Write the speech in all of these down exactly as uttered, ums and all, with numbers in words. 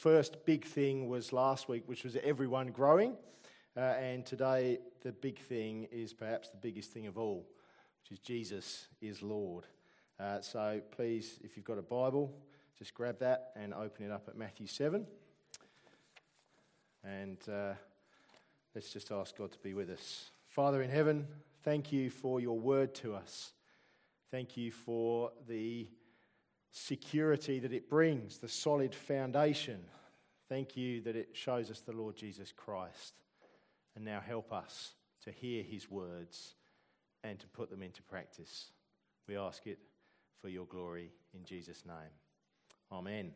first big thing was last week, which was everyone growing. Uh, and today, the big thing is perhaps the biggest thing of all, which is Jesus is Lord. Uh, so please, if you've got a Bible, just grab that and open it up at Matthew seven. And uh, let's just ask God to be with us. Father in heaven, thank you for your word to us. Thank you for the security that it brings, the solid foundation. Thank you that it shows us the Lord Jesus Christ. And now help us to hear his words and to put them into practice. We ask it for your glory in Jesus' name. Amen.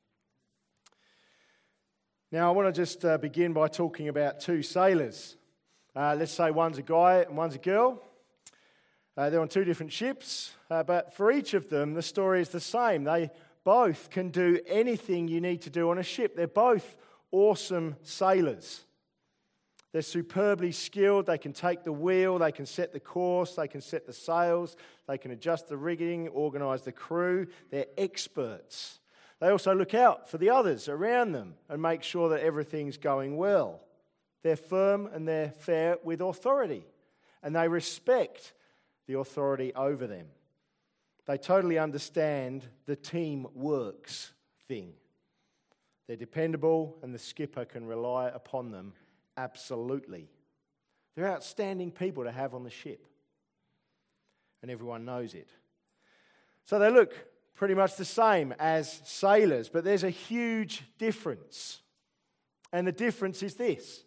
Now I want to just uh, begin by talking about two sailors. Uh, let's say one's a guy and one's a girl. Uh, they're on two different ships, uh, but for each of them, the story is the same. They both can do anything you need to do on a ship. They're both awesome sailors. They're superbly skilled. They can take the wheel, they can set the course, they can set the sails, they can adjust the rigging, organise the crew. They're experts. They also look out for the others around them and make sure that everything's going well. They're firm and they're fair with authority, and they respect the authority over them. They totally understand the team works thing. They're dependable and the skipper can rely upon them absolutely. They're outstanding people to have on the ship, and everyone knows it. So they look pretty much the same as sailors, but there's a huge difference. And the difference is this: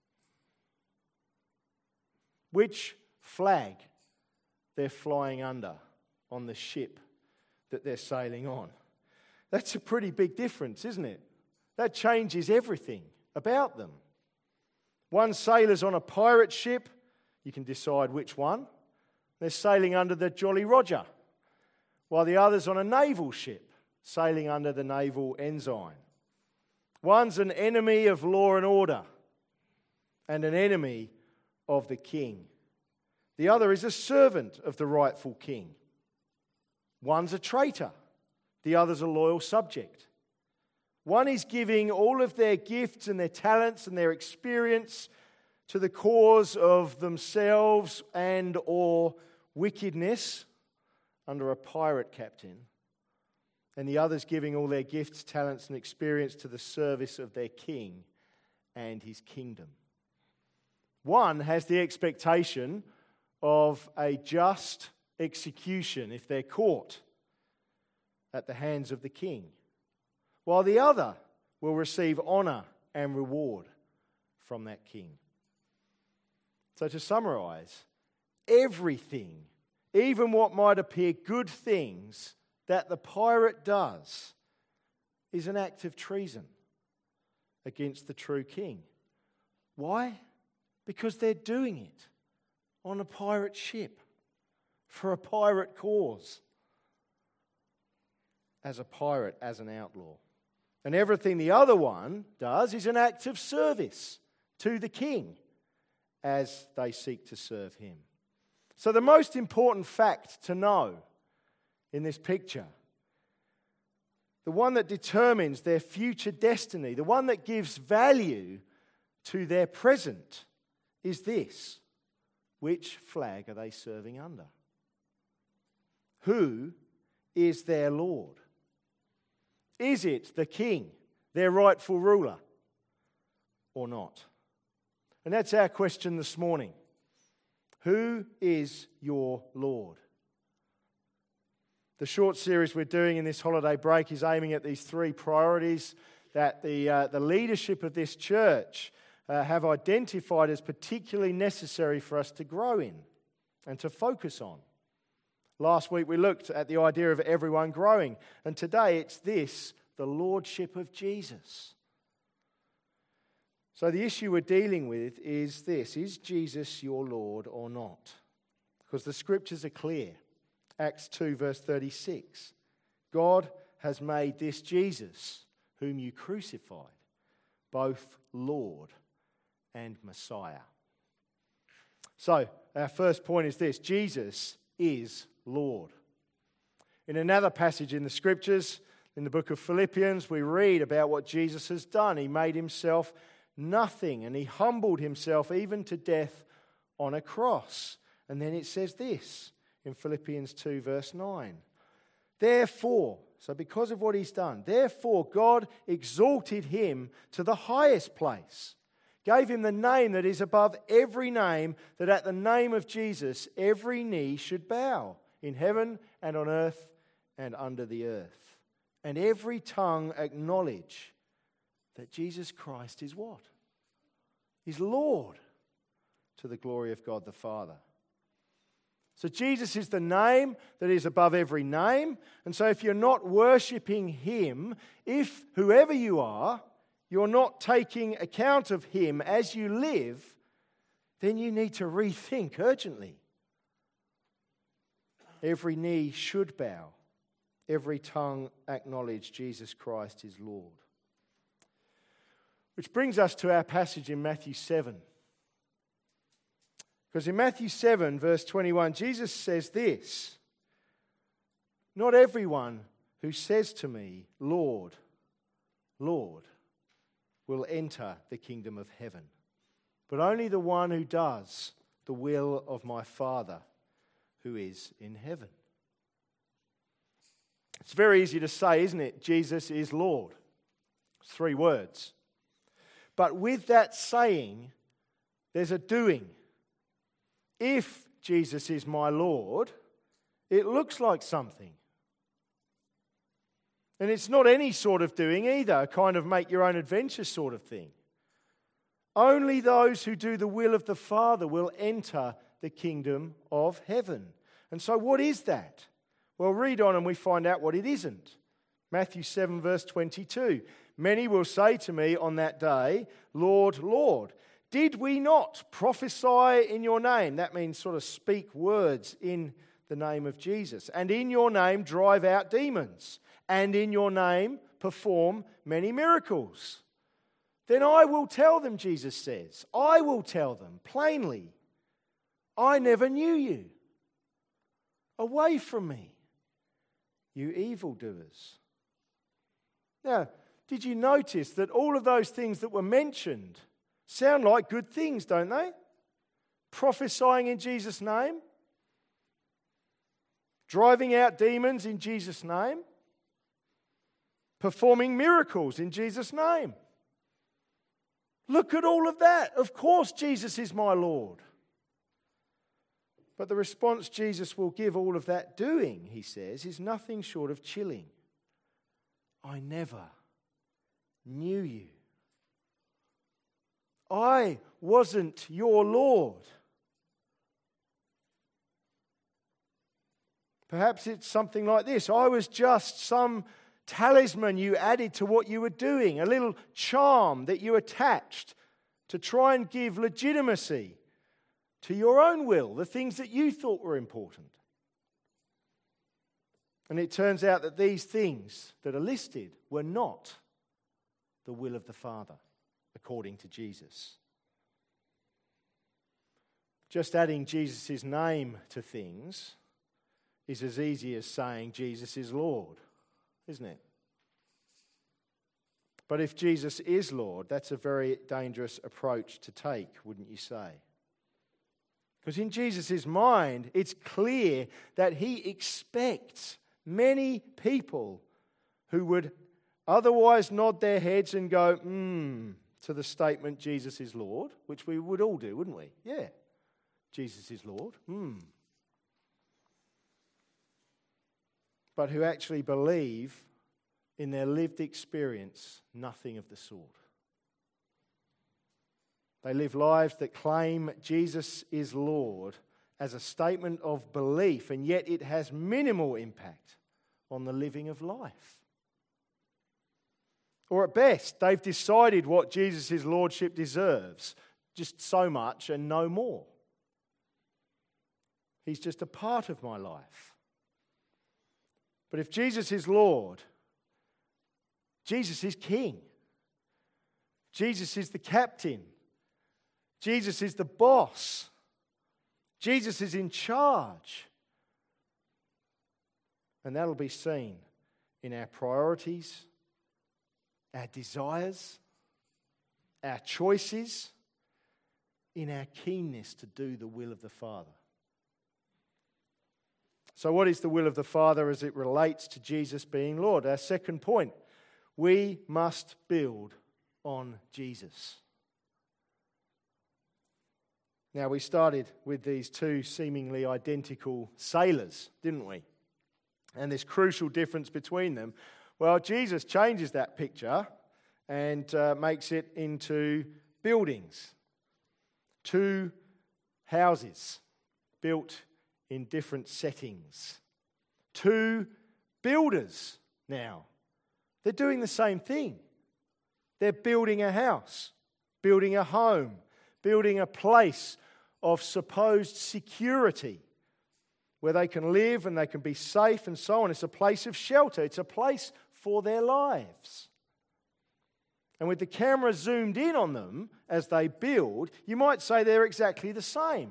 which flag they're flying under on the ship that they're sailing on. That's a pretty big difference, isn't it? That changes everything about them. One sailor's on a pirate ship, you can decide which one. They're sailing under the Jolly Roger, while the other's on a naval ship, sailing under the naval ensign. One's an enemy of law and order, and an enemy of the king. The other is a servant of the rightful king. One's a traitor. The other's a loyal subject. One is giving all of their gifts and their talents and their experience to the cause of themselves and or wickedness under a pirate captain. And the other's giving all their gifts, talents and experience to the service of their king and his kingdom. One has the expectation of a just execution if they're caught at the hands of the king, while the other will receive honour and reward from that king. So to summarise, everything, even what might appear good things that the pirate does, is an act of treason against the true king. Why? Because they're doing it on a pirate ship, for a pirate cause, as a pirate, as an outlaw. And everything the other one does is an act of service to the king as they seek to serve him. So the most important fact to know in this picture, the one that determines their future destiny, the one that gives value to their present, is this: which flag are they serving under? Who is their Lord? Is it the king, their rightful ruler, or not? And that's our question this morning. Who is your Lord? The short series we're doing in this holiday break is aiming at these three priorities that the, uh, the leadership of this church uh, have identified as particularly necessary for us to grow in and to focus on. Last week we looked at the idea of everyone growing, and today it's this: the lordship of Jesus. So the issue we're dealing with is this: is Jesus your Lord or not? Because the scriptures are clear. Acts two verse thirty-six. God has made this Jesus, whom you crucified, both Lord and Messiah. So our first point is this: Jesus is Lord. In another passage in the scriptures, In the book of Philippians, we read about what Jesus has done. He made himself nothing, and he humbled himself even to death on a cross. And then it says this in Philippians two, verse nine. Therefore, so because of what he's done, therefore God exalted him to the highest place, gave him the name that is above every name, that at the name of Jesus every knee should bow, in heaven and on earth and under the earth, and every tongue acknowledge that Jesus Christ is what? Is Lord, to the glory of God the Father. So Jesus is the name that is above every name. And so if you're not worshipping him, if whoever you are, you're not taking account of him as you live, then you need to rethink urgently. Every knee should bow. Every tongue acknowledge Jesus Christ is Lord. Which brings us to our passage in Matthew seven. Because in Matthew seven, verse twenty-one, Jesus says this, not everyone who says to me, Lord, Lord, will enter the kingdom of heaven, but only the one who does the will of my Father who is in heaven. It's very easy to say, isn't it? Jesus is Lord. It's three words. But with that saying, there's a doing. If Jesus is my Lord, it looks like something. And it's not any sort of doing either, a kind of make your own adventure sort of thing. Only those who do the will of the Father will enter the kingdom of heaven. And so what is that? Well, read on and we find out what it isn't. Matthew seven, verse twenty-two. Many will say to me on that day, Lord, Lord, did we not prophesy in your name? That means sort of speak words in the name of Jesus. And in your name drive out demons. And in your name perform many miracles. Then I will tell them, Jesus says, I will tell them plainly, I never knew you. Away from me, you evildoers. Now, did you notice that all of those things that were mentioned sound like good things, don't they? Prophesying in Jesus' name, driving out demons in Jesus' name, performing miracles in Jesus' name. Look at all of that. Of course, Jesus is my Lord. But the response Jesus will give all of that doing, he says, is nothing short of chilling. I never knew you. I wasn't your Lord. Perhaps it's something like this. I was just some talisman you added to what you were doing, a little charm that you attached to try and give legitimacy to your own will, the things that you thought were important. And it turns out that these things that are listed were not the will of the Father, according to Jesus. Just adding Jesus' name to things is as easy as saying Jesus is Lord, isn't it? But if Jesus is Lord, that's a very dangerous approach to take, wouldn't you say? Because in Jesus' mind, it's clear that he expects many people who would otherwise nod their heads and go, hmm, to the statement, Jesus is Lord, which we would all do, wouldn't we? Yeah, Jesus is Lord. Hmm. But who actually believe in their lived experience nothing of the sort. They live lives that claim Jesus is Lord as a statement of belief, and yet it has minimal impact on the living of life. Or at best, they've decided what Jesus' lordship deserves, just so much and no more. He's just a part of my life. But if Jesus is Lord, Jesus is King. Jesus is the captain. Jesus is the boss. Jesus is in charge. And that'll be seen in our priorities, our desires, our choices, in our keenness to do the will of the Father. So what is the will of the Father as it relates to Jesus being Lord? Our second point, we must build on Jesus. Now, we started with these two seemingly identical sailors, didn't we? And this crucial difference between them. Well, Jesus changes that picture and uh, makes it into buildings. Two houses built in different settings. Two builders now. They're doing the same thing. They're building a house, building a home, building a place of supposed security where they can live and they can be safe and so on. It's a place of shelter. It's a place for their lives. And with the camera zoomed in on them as they build, you might say they're exactly the same.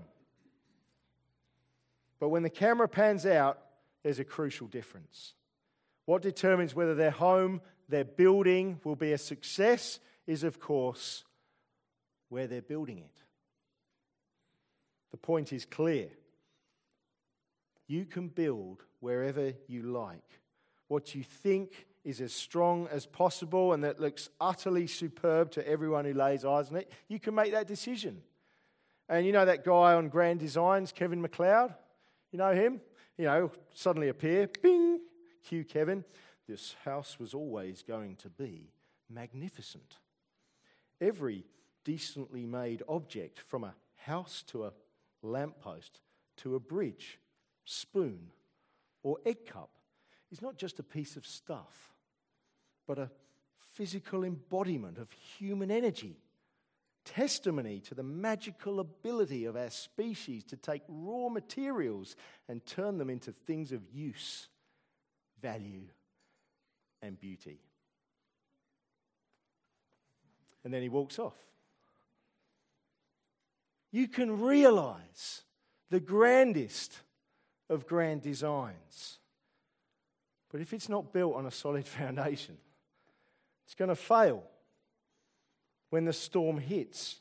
But when the camera pans out, there's a crucial difference. What determines whether their home, their building will be a success is, of course, where they're building it. The point is clear. You can build wherever you like. What you think is as strong as possible and that looks utterly superb to everyone who lays eyes on it, you can make that decision. And you know that guy on Grand Designs, Kevin McLeod? You know him? You know, suddenly appear, bing, cue Kevin. This house was always going to be magnificent. Every decently made object, from a house to a lamppost to a bridge, spoon, or egg cup, is not just a piece of stuff, but a physical embodiment of human energy, testimony to the magical ability of our species to take raw materials and turn them into things of use, value, and beauty. And then he walks off. You can realize the grandest of grand designs. But if it's not built on a solid foundation, it's going to fail when the storm hits.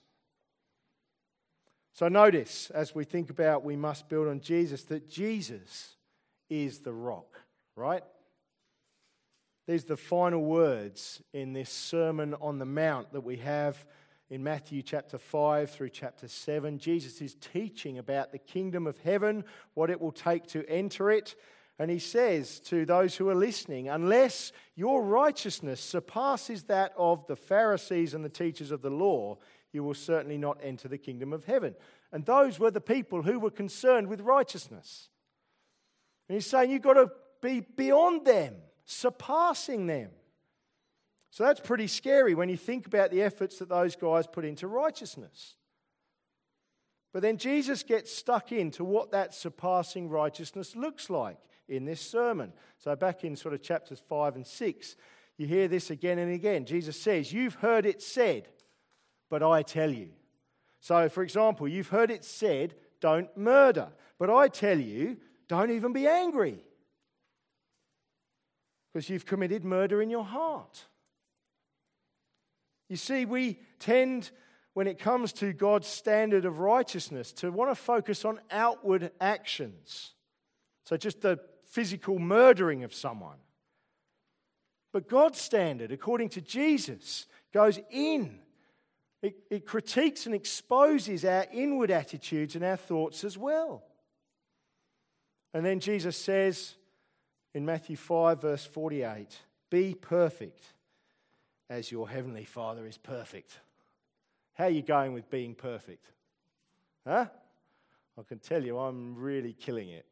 So notice, as we think about we must build on Jesus, that Jesus is the rock, right? These are the final words in this Sermon on the Mount that we have in Matthew chapter five through chapter seven. Jesus is teaching about the kingdom of heaven, what it will take to enter it. And he says to those who are listening, unless your righteousness surpasses that of the Pharisees and the teachers of the law, you will certainly not enter the kingdom of heaven. And those were the people who were concerned with righteousness. And he's saying you've got to be beyond them, surpassing them. So that's pretty scary when you think about the efforts that those guys put into righteousness. But then Jesus gets stuck into what that surpassing righteousness looks like in this sermon. So back in sort of chapters five and six, you hear this again and again. Jesus says, you've heard it said, but I tell you. So, for example, you've heard it said, don't murder. But I tell you, don't even be angry, because you've committed murder in your heart. You see, we tend, when it comes to God's standard of righteousness, to want to focus on outward actions. So just the physical murdering of someone. But God's standard, according to Jesus, goes in. It, it critiques and exposes our inward attitudes and our thoughts as well. And then Jesus says in Matthew five, verse forty-eight, be perfect as your heavenly Father is perfect. How are you going with being perfect? Huh? I can tell you I'm really killing it.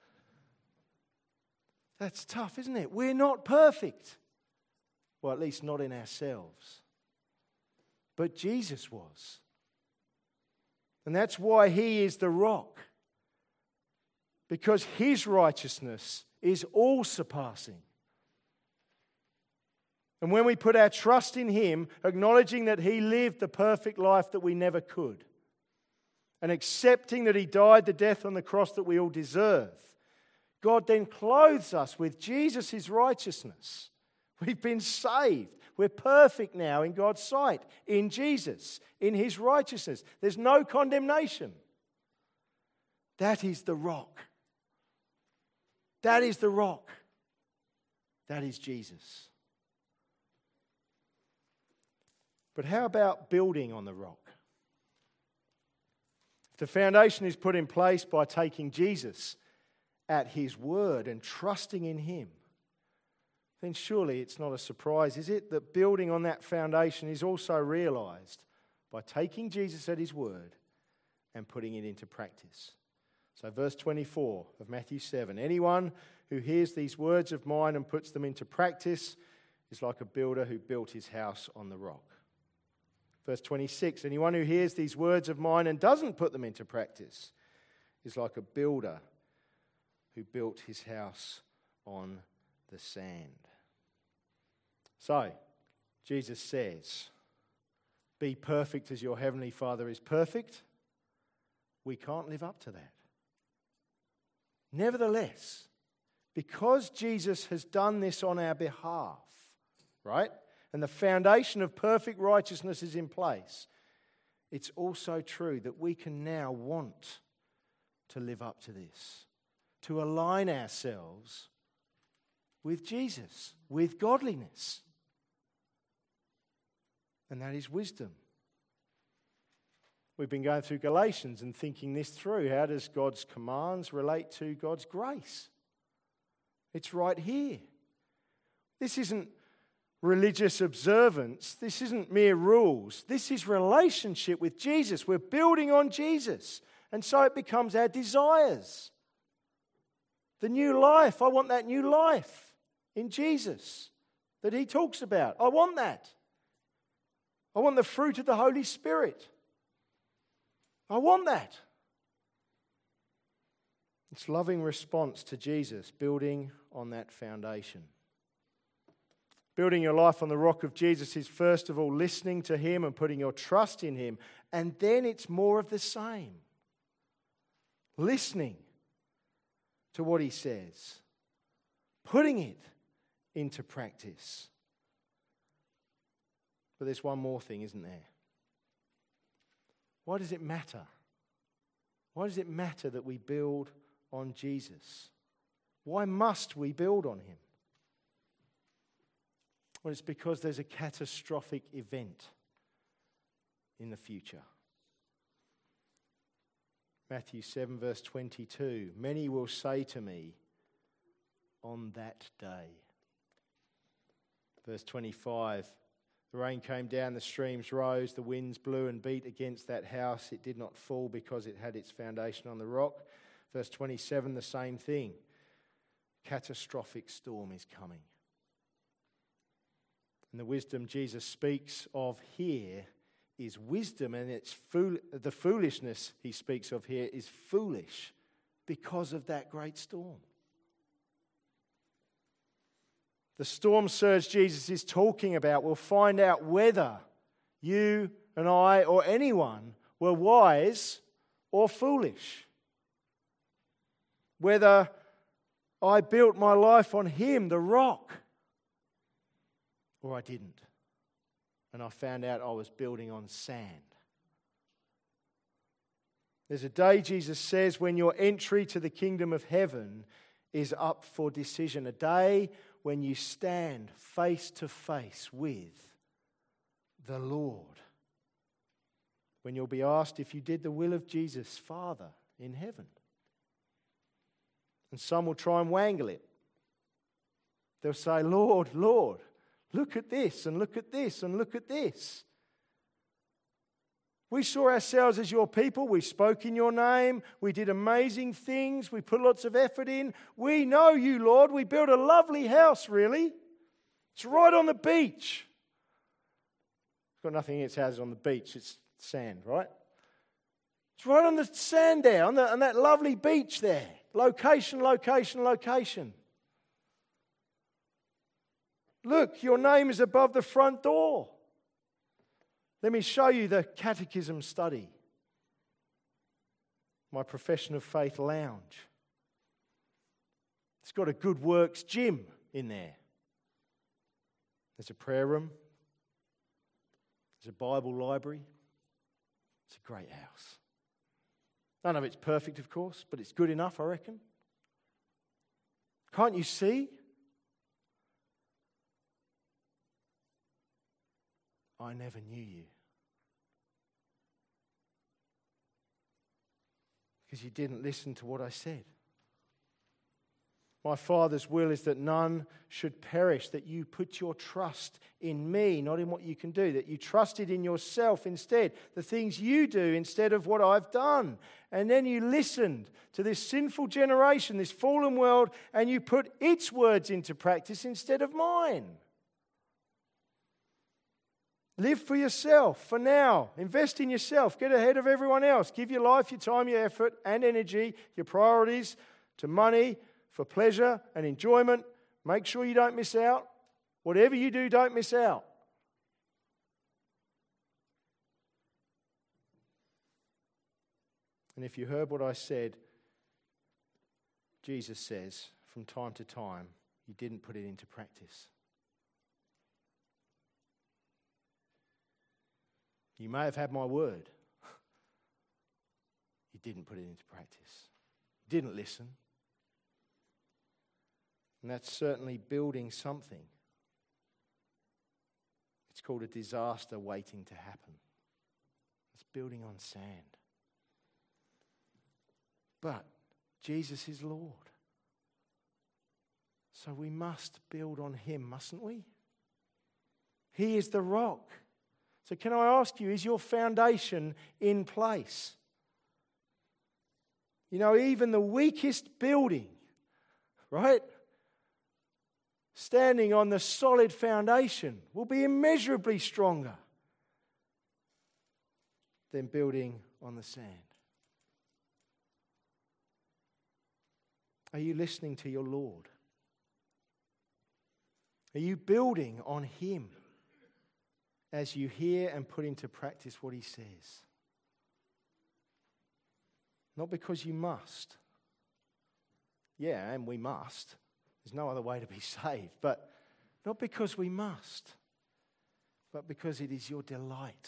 That's tough, isn't it? We're not perfect. Well, at least not in ourselves. But Jesus was. And that's why he is the rock. Because his righteousness is all-surpassing. And when we put our trust in him, acknowledging that he lived the perfect life that we never could, and accepting that he died the death on the cross that we all deserve, God then clothes us with Jesus' righteousness. We've been saved. We're perfect now in God's sight, in Jesus, in his righteousness. There's no condemnation. That is the rock. That is the rock. That is Jesus. But how about building on the rock? If the foundation is put in place by taking Jesus at his word and trusting in him, then surely it's not a surprise, is it, that building on that foundation is also realised by taking Jesus at his word and putting it into practice. So verse twenty-four of Matthew seven, anyone who hears these words of mine and puts them into practice is like a builder who built his house on the rock. Verse twenty-six, anyone who hears these words of mine and doesn't put them into practice is like a builder who built his house on the sand. So, Jesus says, be perfect as your heavenly Father is perfect. We can't live up to that. Nevertheless, because Jesus has done this on our behalf, right? And the foundation of perfect righteousness is in place, it's also true that we can now want to live up to this, to align ourselves with Jesus, with godliness. And that is wisdom. We've been going through Galatians and thinking this through. How does God's commands relate to God's grace? It's right here. This isn't religious observance. This isn't mere rules. This is relationship with Jesus. We're building on Jesus. And so it becomes our desires. The new life. I want that new life in Jesus that he talks about. I want that. I want the fruit of the Holy Spirit. I want that. It's loving response to Jesus, building on that foundation. Building your life on the rock of Jesus is first of all listening to him and putting your trust in him. And then it's more of the same. Listening to what he says. Putting it into practice. But there's one more thing, isn't there? Why does it matter? Why does it matter that we build on Jesus? Why must we build on him? Well, it's because there's a catastrophic event in the future. Matthew seven verse twenty-two, many will say to me on that day. Verse twenty-five, the rain came down, the streams rose, the winds blew and beat against that house. It did not fall because it had its foundation on the rock. Verse twenty-seven, the same thing. Catastrophic storm is coming. And the wisdom Jesus speaks of here is wisdom, and it's fool- the foolishness he speaks of here is foolish because of that great storm. The storm surge Jesus is talking about, we'll find out whether you and I or anyone were wise or foolish. Whether I built my life on him, the rock, or I didn't. And I found out I was building on sand. There's a day, Jesus says, when your entry to the kingdom of heaven is up for decision. A day when you stand face to face with the Lord. When you'll be asked if you did the will of Jesus, Father, in heaven. And some will try and wangle it. They'll say, Lord, Lord, look at this and look at this and look at this. We saw ourselves as your people. We spoke in your name. We did amazing things. We put lots of effort in. We know you, Lord. We built a lovely house, really. It's right on the beach. It's got nothing against houses on the beach. It's sand, right? It's right on the sand there, on, the, on that lovely beach there. Location, location, location. Look, your name is above the front door. Let me show you the catechism study. My Profession of Faith lounge. It's got a good works gym in there. There's a prayer room. There's a Bible library. It's a great house. None of it's perfect, of course, but it's good enough, I reckon. Can't you see? I never knew you. Because you didn't listen to what I said. My Father's will is that none should perish, that you put your trust in me, not in what you can do, that you trusted in yourself instead, the things you do instead of what I've done. And then you listened to this sinful generation, this fallen world, and you put its words into practice instead of mine. Live for yourself, for now. Invest in yourself. Get ahead of everyone else. Give your life, your time, your effort, and energy, your priorities to money, for pleasure and enjoyment. Make sure you don't miss out. Whatever you do, don't miss out. And if you heard what I said, Jesus says, from time to time, you didn't put it into practice. You may have had my word. You didn't put it into practice. You didn't listen. And that's certainly building something. It's called a disaster waiting to happen. It's building on sand. But Jesus is Lord. So we must build on him, mustn't we? He is the rock. So can I ask you, is your foundation in place? You know, even the weakest building, right, standing on the solid foundation will be immeasurably stronger than building on the sand. Are you listening to your Lord? Are you building on him as you hear and put into practice what he says? Not because you must. Yeah, and we must. There's no other way to be saved. But not because we must, but because it is your delight.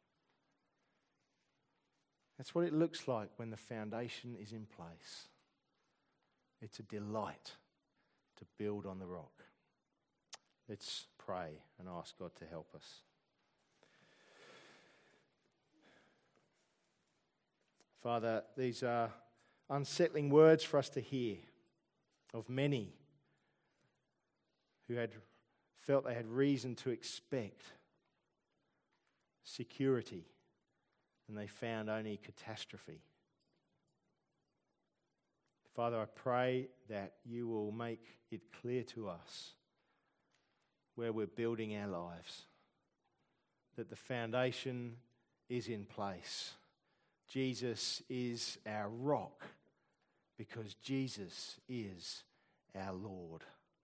That's what it looks like when the foundation is in place. It's a delight to build on the rock. Let's pray and ask God to help us. Father, these are unsettling words for us to hear of many who had felt they had reason to expect security, and they found only catastrophe. Father, I pray that you will make it clear to us where we're building our lives, that the foundation is in place. Jesus is our rock because Jesus is our Lord.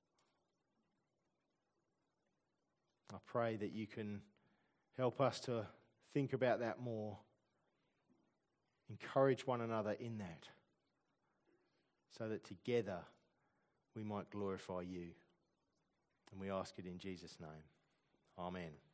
I pray that you can help us to think about that more, encourage one another in that, so that together we might glorify you. And we ask it in Jesus' name. Amen.